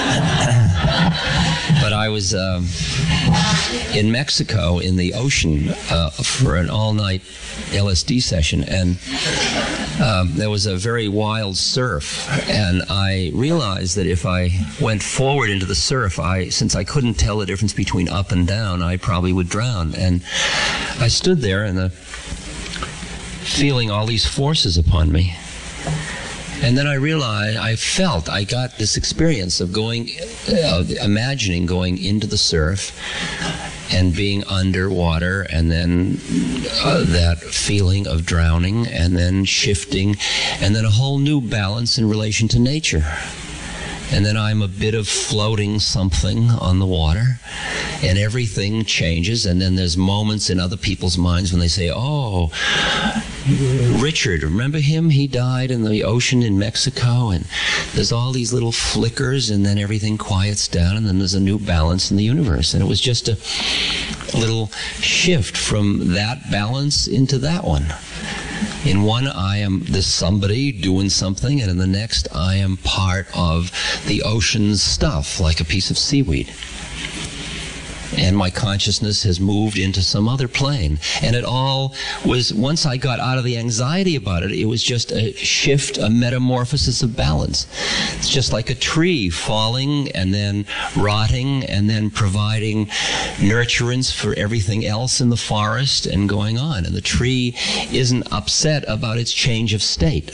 But I was in Mexico in the ocean for an all-night LSD session, and there was a very wild surf, and I realized that if I went forward into the surf, since I couldn't tell the difference between up and down, I probably would drown. And I stood there and feeling all these forces upon me. And then I realized, I got this experience of imagining going into the surf and being underwater, and then that feeling of drowning, and then shifting, and then a whole new balance in relation to nature. And then I'm a bit of floating something on the water, and everything changes. And then there's moments in other people's minds when they say, oh, Richard, remember him? He died in the ocean in Mexico. And there's all these little flickers, and then everything quiets down, and then there's a new balance in the universe. And it was just a little shift from that balance into that one. In one, I am this somebody doing something, and in the next, I am part of the ocean's stuff, like a piece of seaweed. And my consciousness has moved into some other plane. And it all was, once I got out of the anxiety about it, it was just a shift, a metamorphosis of balance. It's just like a tree falling and then rotting and then providing nurturance for everything else in the forest and going on. And the tree isn't upset about its change of state.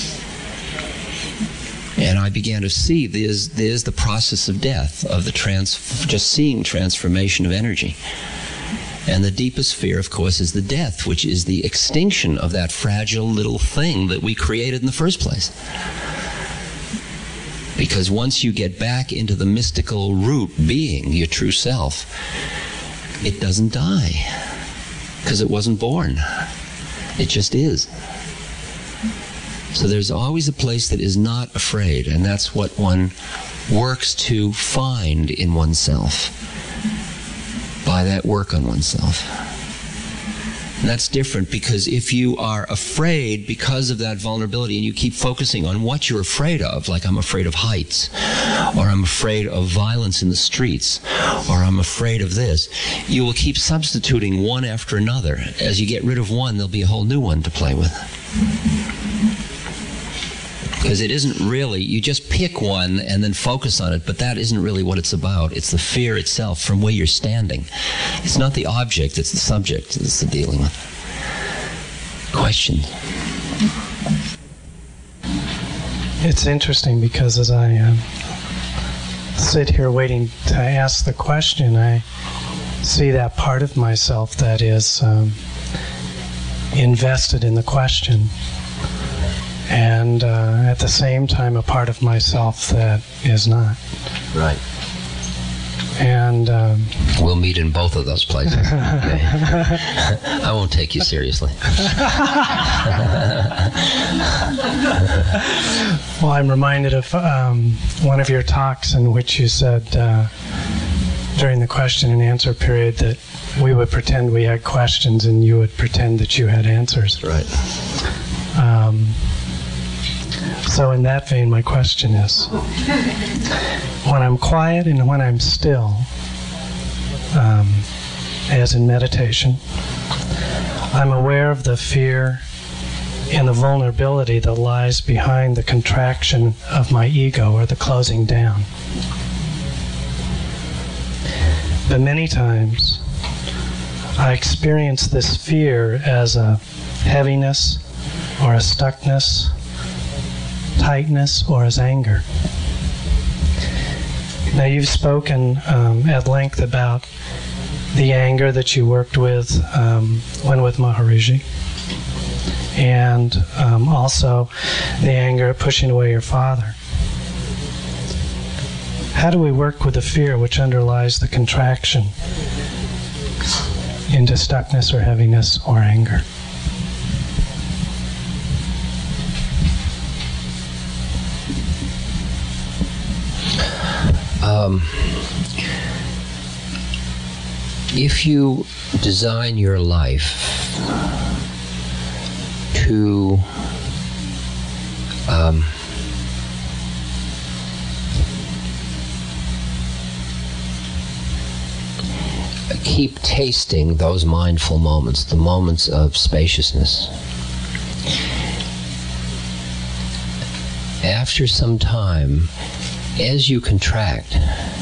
And I began to see there's the process of death, of just seeing transformation of energy. And the deepest fear, of course, is the death, which is the extinction of that fragile little thing that we created in the first place. Because once you get back into the mystical root being, your true self, it doesn't die, because it wasn't born. It just is. So there's always a place that is not afraid, and that's what one works to find in oneself by that work on oneself. And that's different, because if you are afraid because of that vulnerability and you keep focusing on what you're afraid of, like I'm afraid of heights, or I'm afraid of violence in the streets, or I'm afraid of this, you will keep substituting one after another. As you get rid of one, there'll be a whole new one to play with. Because it isn't really, you just pick one and then focus on it, but that isn't really what it's about. It's the fear itself from where you're standing. It's not the object, it's the subject that's the dealing with. Questions? It's interesting because as I sit here waiting to ask the question, I see that part of myself that is invested in the question. And at the same time, a part of myself that is not. Right. And we'll meet in both of those places. Okay. I won't take you seriously. Well, I'm reminded of one of your talks in which you said during the question and answer period that we would pretend we had questions and you would pretend that you had answers. Right. So in that vein, my question is, when I'm quiet and when I'm still, as in meditation, I'm aware of the fear and the vulnerability that lies behind the contraction of my ego or the closing down. But many times, I experience this fear as a heaviness or a stuckness, tightness, or as anger. Now, you've spoken at length about the anger that you worked with when with Maharaji, and also the anger at pushing away your father. How do we work with the fear which underlies the contraction into stuckness or heaviness or anger? If you design your life to keep tasting those mindful moments, the moments of spaciousness, after some time, as you contract,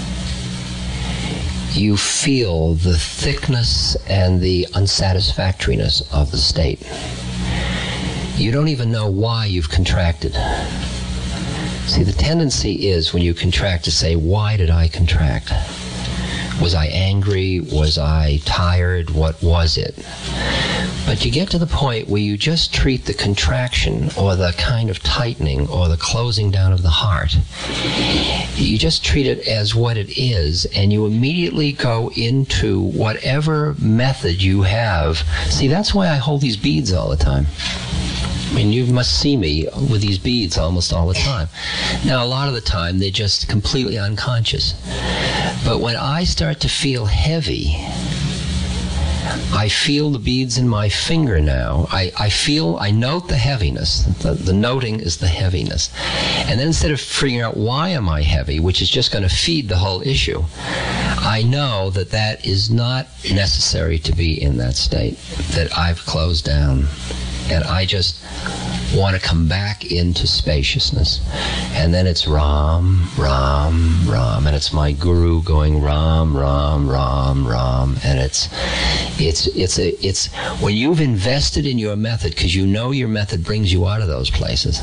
you feel the thickness and the unsatisfactoriness of the state. You don't even know why you've contracted. See, the tendency is when you contract to say, why did I contract? Was I angry? Was I tired? What was it? But you get to the point where you just treat the contraction or the kind of tightening or the closing down of the heart. You just treat it as what it is, and you immediately go into whatever method you have. See, that's why I hold these beads all the time. I mean, you must see me with these beads almost all the time. Now, a lot of the time, they're just completely unconscious. But when I start to feel heavy, I feel the beads in my finger now. I note the heaviness. The noting is the heaviness. And then instead of figuring out why am I heavy, which is just going to feed the whole issue, I know that that is not necessary to be in that state, that I've closed down. And I just want to come back into spaciousness. And then it's Ram, Ram, Ram. And it's my guru going Ram, Ram, Ram, Ram. And it's when you've invested in your method, because you know your method brings you out of those places,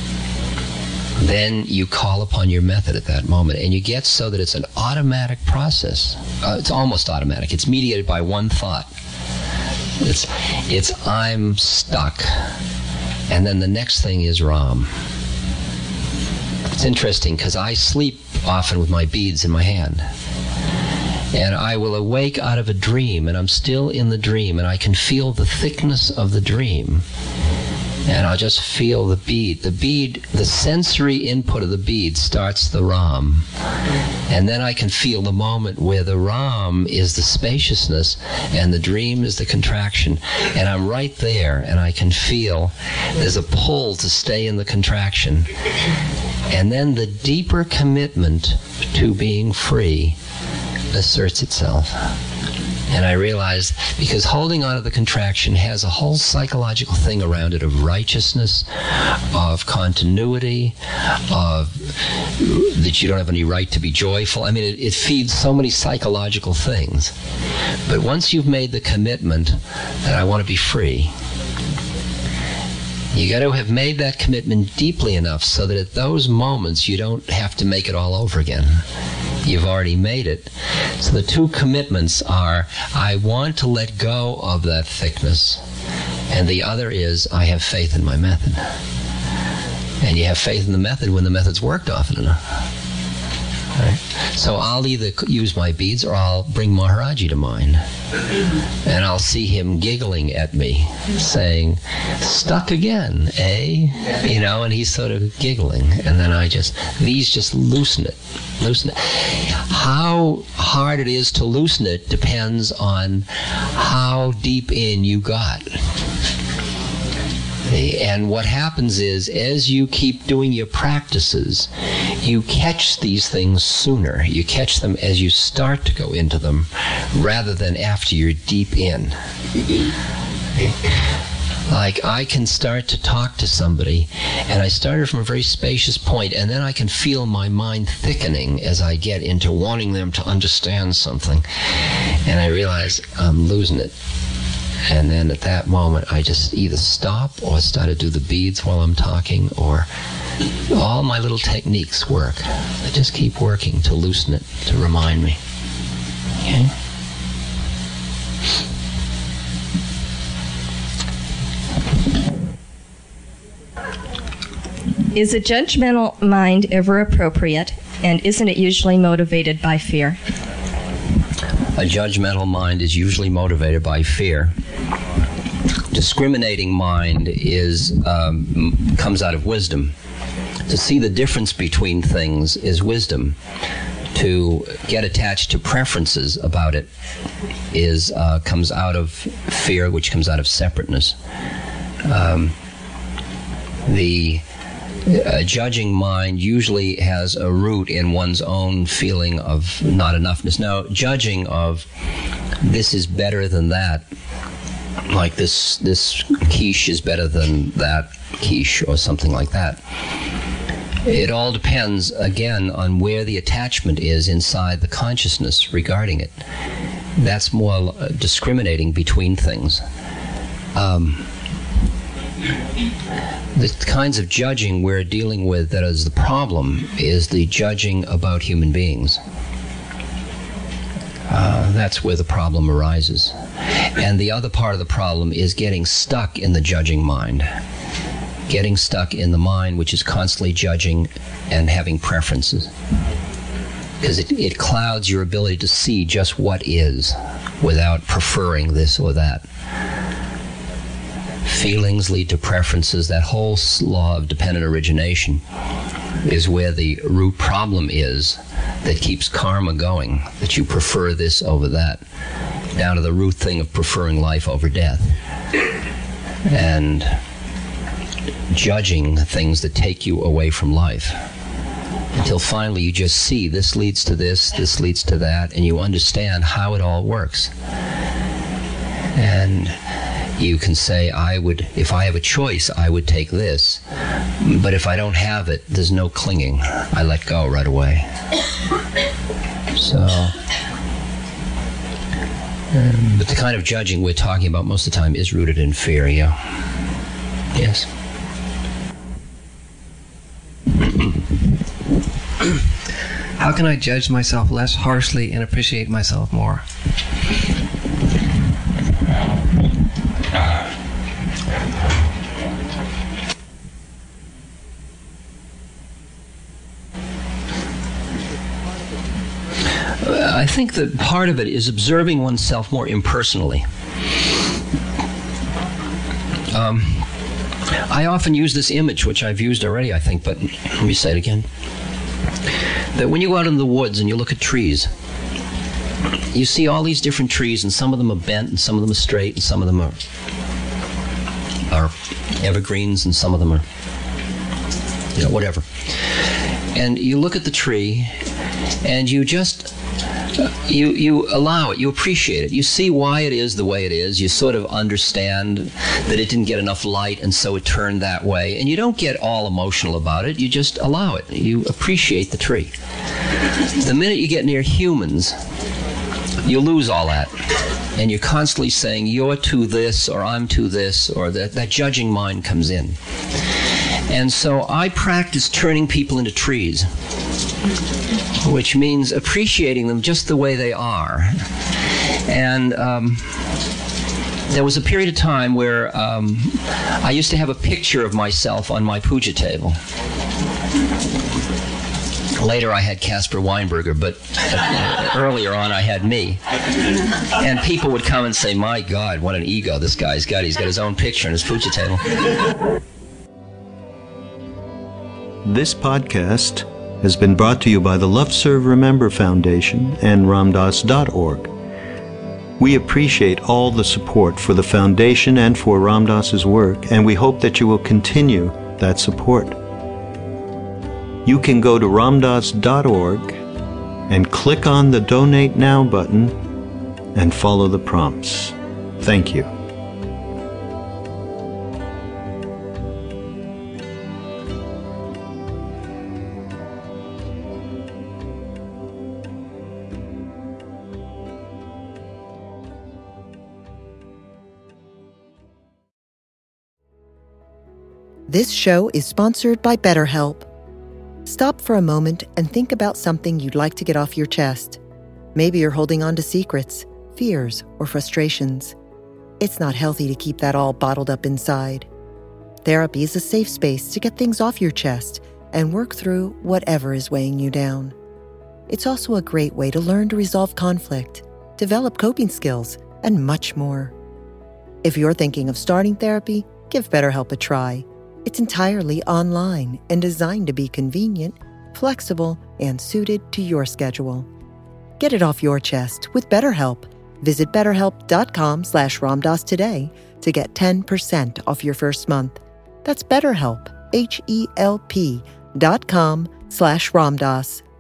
then you call upon your method at that moment. And you get so that it's an automatic process. It's almost automatic. It's mediated by one thought. It's I'm stuck. And then the next thing is Ram. It's interesting because I sleep often with my beads in my hand. And I will awake out of a dream, and I'm still in the dream, and I can feel the thickness of the dream. And I'll just feel the bead. The sensory input of the bead starts the Ram. And then I can feel the moment where the Ram is the spaciousness and the dream is the contraction. And I'm right there, and I can feel there's a pull to stay in the contraction. And then the deeper commitment to being free asserts itself. And I realized, because holding on to the contraction has a whole psychological thing around it of righteousness, of continuity, of that you don't have any right to be joyful. I mean, it feeds so many psychological things. But once you've made the commitment that I want to be free, you got to have made that commitment deeply enough so that at those moments you don't have to make it all over again. You've already made it. So the two commitments are, I want to let go of that thickness, and the other is, I have faith in my method. And you have faith in the method when the method's worked often enough. Right? So I'll either use my beads or I'll bring Maharaji to mind. And I'll see him giggling at me, saying, stuck again, eh? You know, and he's sort of giggling. And then these just loosen it. How hard it is to loosen it depends on how deep in you got. And what happens is, as you keep doing your practices, you catch these things sooner. You catch them as you start to go into them, rather than after you're deep in. Like, I can start to talk to somebody, and I started from a very spacious point, and then I can feel my mind thickening as I get into wanting them to understand something. And I realize I'm losing it. And then at that moment, I just either stop or start to do the beads while I'm talking, or all my little techniques work. I just keep working to loosen it, to remind me. Okay? Is a judgmental mind ever appropriate, and isn't it usually motivated by fear? A judgmental mind is usually motivated by fear. Discriminating mind comes out of wisdom. To see the difference between things is wisdom. To get attached to preferences about it comes out of fear, which comes out of separateness. The judging mind usually has a root in one's own feeling of not enoughness. Now, judging of this is better than that, like this quiche is better than that quiche or something like that, It all depends, again, on where the attachment is inside the consciousness regarding it. That's more discriminating between things. The kinds of judging we're dealing with that is the problem is the judging about human beings. That's where the problem arises. And the other part of the problem is getting stuck in the judging mind. Getting stuck in the mind which is constantly judging and having preferences. Because it clouds your ability to see just what is without preferring this or that. Feelings lead to preferences. That whole law of dependent origination is where the root problem is that keeps karma going, that you prefer this over that, down to the root thing of preferring life over death. And judging things that take you away from life. Until finally you just see this leads to this leads to that, and you understand how it all works. And you can say, if I have a choice, I would take this. But if I don't have it, there's no clinging. I let go right away. So, but the kind of judging we're talking about most of the time is rooted in fear, yeah. Yes. How can I judge myself less harshly and appreciate myself more? I think that part of it is observing oneself more impersonally. I often use this image, which I've used already, I think, but let me say it again. That when you go out in the woods and you look at trees, you see all these different trees, and some of them are bent, and some of them are straight, and some of them are evergreens, and some of them are, whatever. And you look at the tree, and you just... You allow it, you appreciate it, you see why it is the way it is, you sort of understand that it didn't get enough light and so it turned that way, and you don't get all emotional about it, you just allow it, you appreciate the tree. The minute you get near humans, you lose all that, and you're constantly saying you're to this or I'm to this, or that judging mind comes in. And so I practice turning people into trees, which means appreciating them just the way they are. And there was a period of time where I used to have a picture of myself on my puja table. Later I had Caspar Weinberger, but earlier on I had me. And people would come and say, my God, what an ego this guy's got. He's got his own picture on his puja table. This podcast has been brought to you by the Love Serve Remember Foundation and Ramdas.org. We appreciate all the support for the foundation and for Ram Dass's work, and we hope that you will continue that support. You can go to Ramdas.org and click on the Donate Now button and follow the prompts. Thank you. This show is sponsored by BetterHelp. Stop for a moment and think about something you'd like to get off your chest. Maybe you're holding on to secrets, fears, or frustrations. It's not healthy to keep that all bottled up inside. Therapy is a safe space to get things off your chest and work through whatever is weighing you down. It's also a great way to learn to resolve conflict, develop coping skills, and much more. If you're thinking of starting therapy, give BetterHelp a try. It's entirely online and designed to be convenient, flexible, and suited to your schedule. Get it off your chest with BetterHelp. Visit BetterHelp.com/Ramdas today to get 10% off your first month. That's BetterHelp, HELP.com/Ramdas.